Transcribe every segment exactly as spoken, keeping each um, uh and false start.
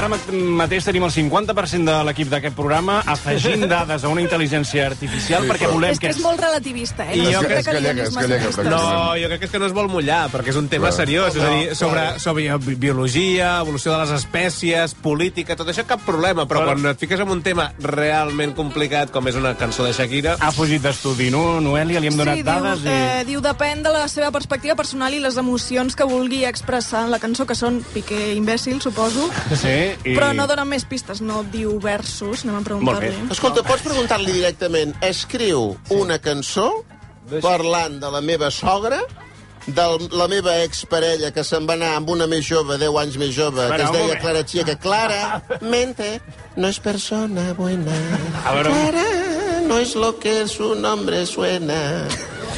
ara mateix tenim el cinquanta per cent de l'equip d'aquest programa afegint dades a una intel·ligència artificial sí, perquè volem és que... És molt relativista, eh? I no jo crec que gallega, és gallega, no, jo crec que no es vol mullar, perquè és un tema no. seriós. No, és a dir, sobre, sobre biologia, evolució de les espècies, política, tot això cap problema, però, però quan et fiques en un tema realment complicat, com és una cançó de Shakira... Ha fugit d'estudi, no, Noelia? Li hem donat sí, dades diu, i... Eh, diu, depèn de la seva perspectiva personal i les emocions que vulgui expressar en la cançó, que són Piqué imbècil, suposo. Sí, i... Però no dona més pistes, no diu versos, anem a preguntar-li. Escolta, pots preguntar-li directament, escriu una cançó parlant de la meva sogra, de la meva exparella que se'n va anar amb una més jove, deu anys més jove, que es deia Clara Chica. Clara, mente, no és persona buena. Clara, no és lo que su nombre suena.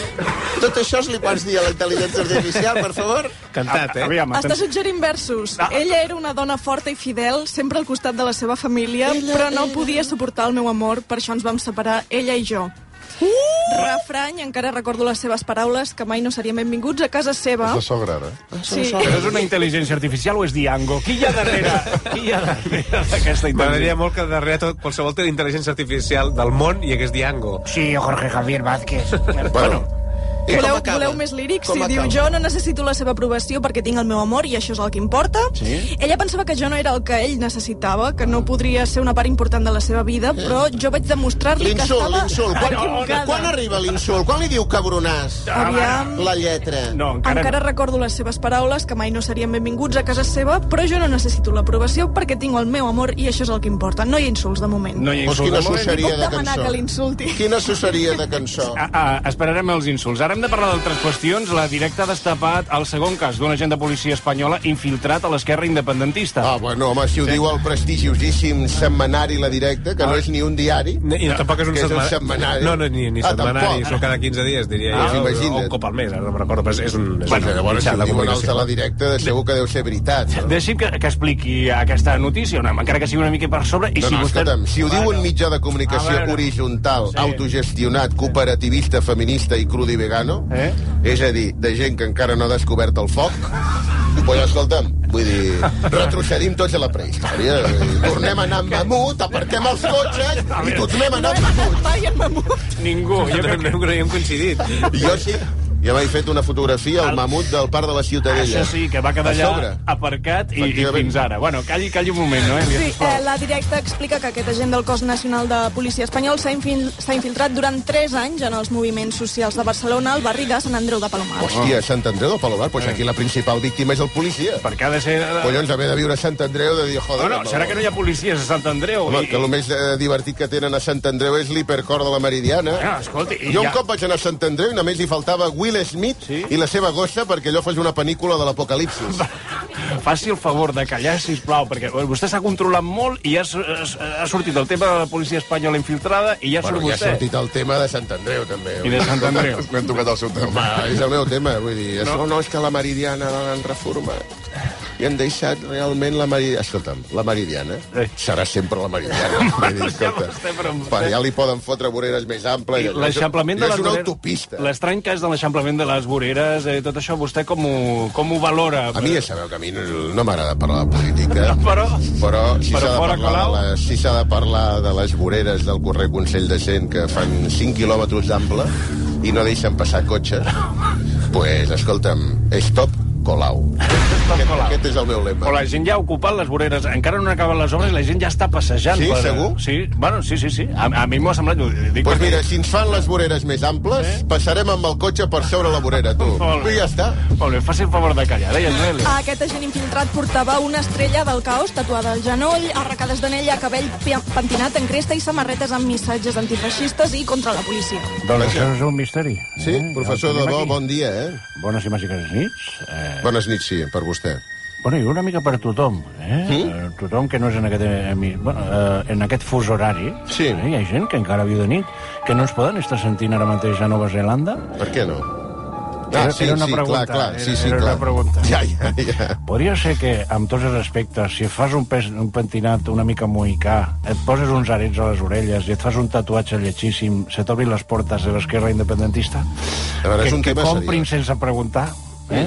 Tot això li pots dir a la intel·ligència artificial, per favor? Cantat, eh? Aviam, Està suggerint versos. No. Ella era una dona forta i fidel, sempre al costat de la seva família, ella, però no ella... podia suportar el meu amor, per això ens vam separar, ella i jo. Uh! Refrany, encara recordo les seves paraules, que mai no serien benvinguts a casa seva. És de sogra, ara. Sí. Però és una intel·ligència artificial o és Diango? Qui hi ha darrere? Qui hi ha darrere d'aquesta intel·ligència? M'agradaria molt que darrere tot, qualsevol té intel·ligència artificial del món hi hagués Diango. Sí, Jorge Javier Vázquez. Bueno... Voleu, voleu més lírics? Sí, diu, jo no necessito la seva aprovació perquè tinc el meu amor i això és el que importa. Sí? Ella pensava que jo no era el que ell necessitava, que no podria ser una part important de la seva vida, però jo vaig demostrar-li que L'insult, estava l'insult. Quan, equivocada. quan arriba l'insult? Quan li diu cabronàs? Aviam... La lletra. No, encara, Encara recordo les seves paraules, que mai no serien benvinguts a casa seva, però jo no necessito l'aprovació perquè tinc el meu amor i això és el que importa. No hi ha insults, de moment. No hi ha Pues insults. quina de moment. susseria de demanar cançó. que l'insulti. Quina susseria de cançó. Ah, ah, esperarem els insults. Ara hem de parlar d'altres qüestions. La directa ha destapat el segon cas d'un agent de policia espanyola infiltrat a l'esquerra independentista. Ah, bueno, home, si ho sí. diu el prestigiosíssim setmanari La Directa, que ah. no és ni un diari... I no, tampoc és un, és setmana... un setmanari. No, no, ni, ni ah, setmanari, tampoc. són cada quinze dies, diria ah, jo. Imagina't. O un cop al mes, ara no me'n recordo, però és un... És bueno, un llavors, si ho de diuen els de La Directa, de segur que deu ser veritat. No? Deixi'm que, que expliqui aquesta notícia, no, encara que sigui una mica per sobre. I no, si no, vostè... escolta'm, si ho diu un mitjà de comunicació horitzontal, sí. autogestionat, cooperativista, feminista i crud i vegano, eh? és a dir, de gent que encara no ha descobert el foc, pues, escolta'm, vull dir, retrocedim tots a la prehistòria. Tornem a anar amb mamut, aparquem els cotxes i tornem a anar amb mamut. Mai en mamut. Ningú. Jo crec que no hi hem coincidit. Jo sí. Ja m'he fet una fotografia al mamut del parc de la Ciutadella. Això sí, que va quedar allà aparcat i, i fins ara. Bueno, calli, calli un moment, no? Sí, eh, la Directa explica que aquest agent del Cos Nacional de Policia Espanyol s'ha infil infiltrat durant tres anys en els moviments socials de Barcelona, al barri de Sant Andreu de Palomar. Hòstia, Sant Andreu de Palomar? Pues aquí la principal víctima és el policia. Perquè ha de ser... Collons, haver de viure a Sant Andreu, de dir, joder... Bueno, serà que no hi ha policies a Sant Andreu? Home, I... que el més eh, divertit que tenen a Sant Andreu és l'hipercor de la Meridiana. Ah, escolti... Jo un ja... cop vaig anar a Sant Andreu i només hi faltava Will Smith sí? i la seva gossa perquè allò fos una pel·lícula de l'apocalipsis. Faci el favor de callar, sisplau, perquè vostè s'ha controlat molt i ja ha sortit el tema de la policia espanyola infiltrada i ja bueno, surt ja vostè. ha sortit el tema de Sant Andreu, també. I de Sant Andreu. M'hem tocat el seu tema. Home, és el meu tema, vull dir... No, no és que la Meridiana l'han reformat i han deixat realment la Meridiana... Escolta'm, la Meridiana eh. serà sempre la Meridiana. Vull dir, escolta, per allà li poden fotre voreres més amples. L'eixamplament de les és una voreres... autopista. L'estrany cas de l'eixamplament de les voreres, eh, tot això, vostè com ho, com ho valora? A mi ja sabeu que a mi no, no m'agrada parlar de política, però, però si s'ha de, parlar de les, si s'ha de parlar de les voreres del carrer Consell de Cent que fan cinc quilòmetres d'ample i no deixen passar cotxes, pues, escolta'm, stop Colau. Aquest, aquest és el meu lema. Però la gent ja ha ocupat les voreres, encara no han acabat les obres, la gent ja està passejant. Sí, per... segur? Sí, bueno, sí, sí, sí. A, a mi m'ho ha semblat... Dic pues perquè... mira, si ens fan les voreres més amples, eh? passarem amb el cotxe per sobre la vorera, tu. I ja està. Molt bé, faci el favor de callar, deia Noel. Aquest agent infiltrat portava una estrella del caos tatuada al genoll, arracades d'anella, cabell pentinat en cresta i samarretes amb missatges antifeixistes i contra la policia. Doncs això és un misteri. Sí, eh? professor de bo, bon dia, eh? Bones i màgiques nits. Eh... Bones nits, sí, per vostè. Bueno, i una mica per tothom, eh? Mm? Tothom que no és en aquest, eh, bueno, eh, en aquest fus horari. Sí. Eh? Hi ha gent que encara viu de nit, que no es poden estar sentint ara mateix a Nova Zelanda. Per què no? Ah, era, sí, era una sí, pregunta. clar, clar. Sí, sí, era clar. una pregunta. Ja, ja, ja. Podria ser que, amb tots els aspectes, si fas un, pes, un pentinat una mica mohicà, et poses uns arets a les orelles i et fas un tatuatge lletgíssim, se t'obrin les portes de l'esquerra independentista, veure, que, que que comprin seriós. sense preguntar, eh? Mm.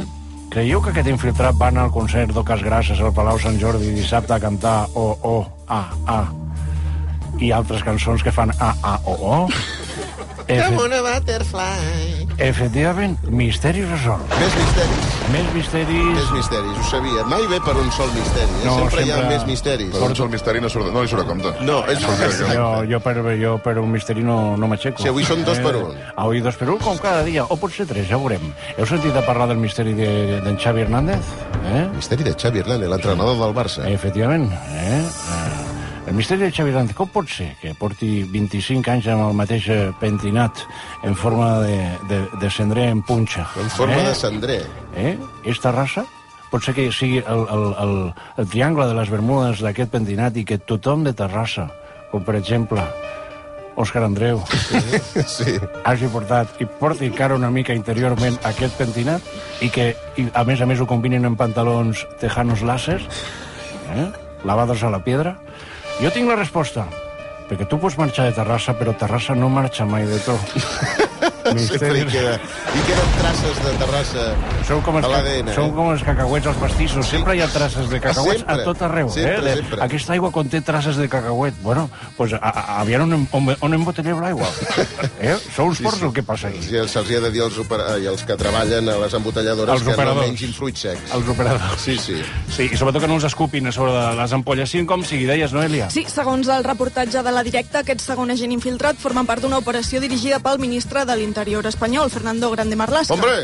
Creieu que aquest infiltrat va anar al concert d'Ocas Grasses al Palau Sant Jordi dissabte a cantar O, O, A, A i altres cançons que fan A, A, O, O? Come on a butterfly. Efectivament, misteri resolt. Més misteris. Més misteris... Més misteris, ho sabia. Mai ve per un sol misteri, eh? No, sempre, sempre hi ha sempre- més misteris. Per un sol misteri no, surt, no li surt a compte. No, és Jo, jo, per, jo per un misteri no, no m'aixeco. Si avui són dos per un. Eh, avui dos per un, com cada dia. O pot ser tres, ja ho veurem. Heu sentit a parlar del misteri de- d'en Xavi Hernández? Eh? Misteri de Xavi Hernández, l'entrenador del Barça. Efectivament. Eh? Eh, El misteri de Xavi Hernández, com pot ser que porti vint-i-cinc anys amb el mateix eh, pentinat en forma de, de, de cendrer en punxa? En forma eh? de cendrer. Eh? Esta raça? Pot ser que sigui el, el, el, el triangle de les Bermudes d'aquest pentinat i que tothom de Terrassa, com per exemple Òscar Andreu, Sí. hagi portat i porti encara una mica interiorment aquest pentinat i que, i, a més a més, ho combinin en pantalons tejanos láser, eh? lavados a la piedra. Jo tinc la resposta, perquè tu pots marxar de Terrassa, però Terrassa no marxa mai de tu. Sempre hi queda. I queden traces de Terrassa Sou com, els, a l'A D N. sou Eh? com els cacauets als pastissos. Sí. Sempre hi ha traces de cacauets Sempre. a tot arreu. Sempre, eh? sempre. Aquesta aigua conté traces de cacauet. Bueno, pues, a, a, aviam on, on, on embotelleu l'aigua. Eh? Sou uns forts, el que passa aquí? Ja se'ls hi ha de dir als, oper... i als que treballen a les embotelladores Els que operadors. no mengin fruits secs. Els operadors. Sí, sí. Sí, i sobretot que no els escupin a sobre de les ampolles. Sí, com sigui, deies, no, Elia? Sí, segons el reportatge de la Directa, aquest segon agent infiltrat forma part d'una operació dirigida pel ministre de l'Interior espanyol, Fernando Grande Marlaska. Hombre!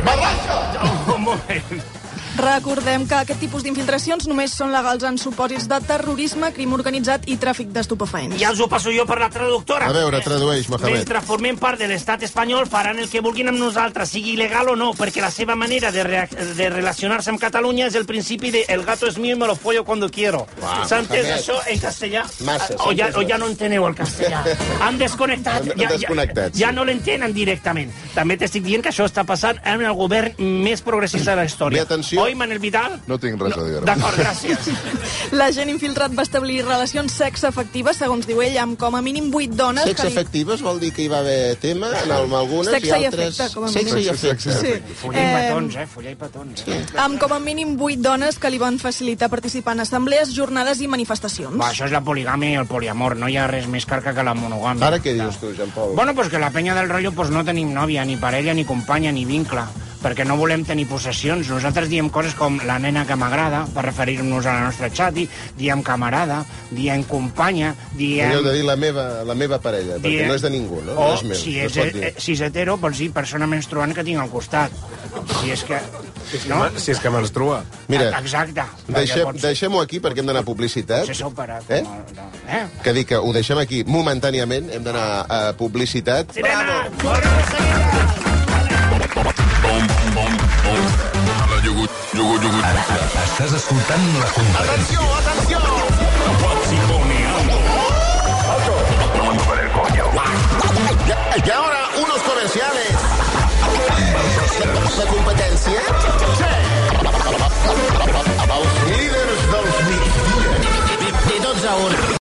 Un moment. Recordem que aquest tipus d'infiltracions només són legals en supòsits de terrorisme, crim organitzat i tràfic d'estupefaents. Ja us ho passo jo per la traductora. A veure, tradueix, Mohamed. Mentre formem part de l'estat espanyol, faran el que vulguin amb nosaltres, sigui il·legal o no, perquè la seva manera de, rea- de relacionar-se amb Catalunya és el principi de el gato es mío y me lo follo cuando quiero. Uau, S'ha entès Mohamed. això en castellà? Massa, O ja, s'ha o entès. ja no enteneu el castellà? Han desconnectat. Han Ja, desconnectat, ja, ja sí. no l'entenen directament. També t'estic dient que això està passant en el govern més progressista de la història. I atenció. Oi, Manel Vidal? No tinc res a dir ara. D'acord, gràcies. L'agent infiltrat va establir relacions sexoafectives, segons diu ell, amb com a mínim vuit dones... Sexe que li- efectives vol dir que hi va haver tema en el- algunes Sexe i i altres... afecte, com a Sexe mínim. i afecte. Sí. Follar i Eh, petons, eh? Follar i petons. Eh? amb com a mínim vuit dones que li van facilitar participar en assemblees, jornades i manifestacions. Va, això és la poligàmia i el poliamor, no hi ha res més carca que la monogàmia. Ara què dius tu, Jean Paul? Bueno, pues que la penya del rotllo pues no tenim nòvia, ni parella, ni companya, ni vincle, perquè no volem tenir possessions. Nosaltres diem coses com la nena que m'agrada, per referir-nos a la nostra xati, diem camarada, diem companya, diem... Heu de dir la meva, la meva parella, perquè diem- no és de ningú, no? O, no és meu, si no és, es pot dir. eh, si és hetero, vols dir persona menstruant que tinc al costat. Si és que... No? Si és que menstrua. Mira, Exacte. deixem- Perquè pots- deixem-ho aquí perquè hem d'anar a publicitat. Potser s'ha operat. Eh? com el- Eh? Que dic que ho deixem aquí momentàniament, hem d'anar a publicitat. Sirena, corre de seguida! Estàs escoltant la conferència. Atenció, atenció! Y ahora unos comerciales.